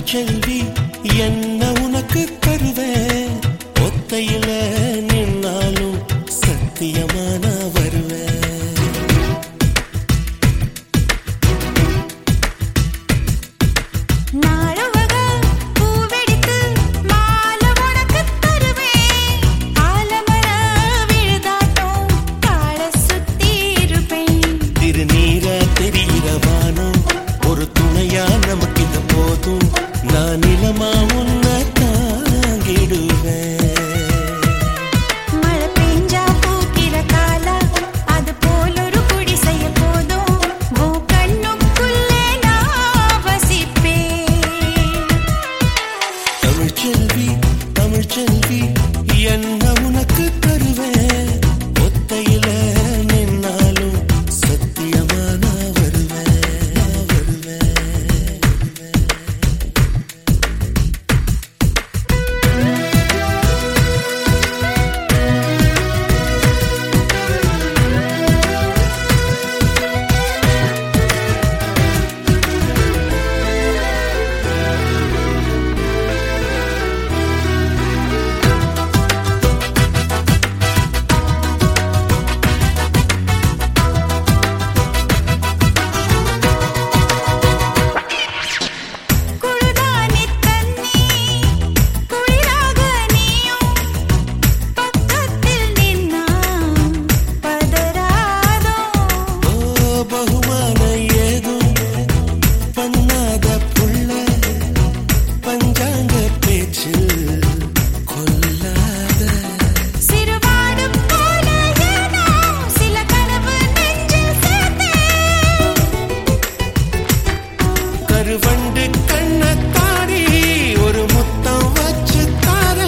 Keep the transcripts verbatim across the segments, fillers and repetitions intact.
தமிழ்ச்செல்வி என்ன உனக்கு தருவேன், ஒத்தையில நின்னாலும் சத்தியமா நான் வருவேன். நமக்கு இது போதும், நான் நிலமா உன்னை தாங்கிடுவேன். மழை பெஞ்சா பூக்கிற காலா, அது போல ஒரு குடிசைய போதும், உன் கண்ணுக்குள்ளே நான் வசிப்பேன். தமிழ்ச்செல்வி தமிழ்ச்செல்வி என்ன உனக்கு தருவேன், ஒத்தையில நின்னாலும் சத்தியமா நான் வருவேன். கருவண்டு கண்ணத்தாடி ஒரு முத்தம் வச்சு தார,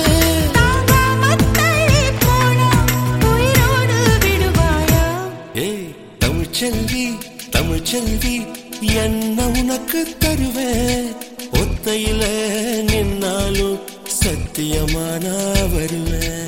ஏய் தமிழ்ச்செல்வி தமிழ்ச்செல்வி என்ன உனக்கு தருவேன், ஒத்தையில நின்னாலும் சத்தியமா நான் வருவேன்.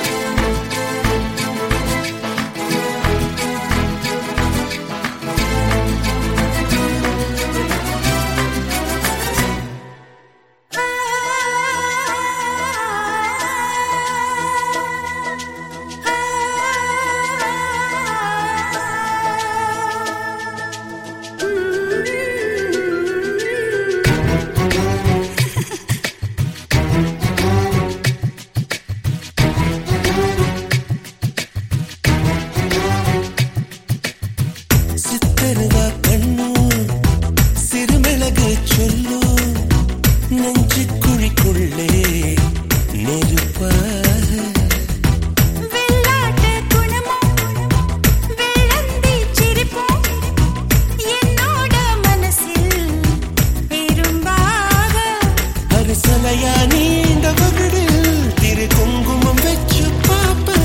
சித்தருவா கண்ணு சிறுமிளகு சொல்லு, நெஞ்சு குழிக்குள்ளே நெருப்பாக வெள்ளாட்டு குணமும் வெள்ளந்தி சிரிப்பும் என்னோட மனசில் இரும்பாக, அரிசலையா நீண்ட வகுடில் திரு குங்குமம் வச்சு பாப்பேன்.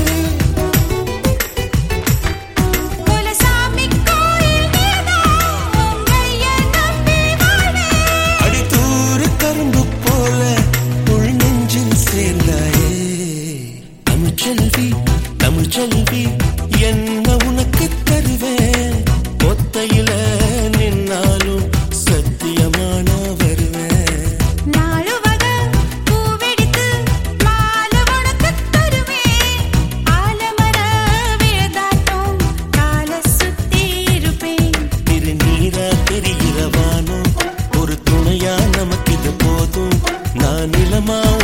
தமிழ்ச்செல்வி தமிழ்ச்செல்வி என்ன உனக்கு தருவேன், ஒத்தையில நின்னாலும் சத்தியமா நான் வருவேன். நாலு வகை பூவெடுத்து மாலை உனக்கு தருவேன், ஆலமர விழுதாட்டும் காலை சுத்தி இருப்பேன். திருநீரா தெரிகிற வானம் ஒரு துணையா நமக்கு இது போதும், நான் நிலமா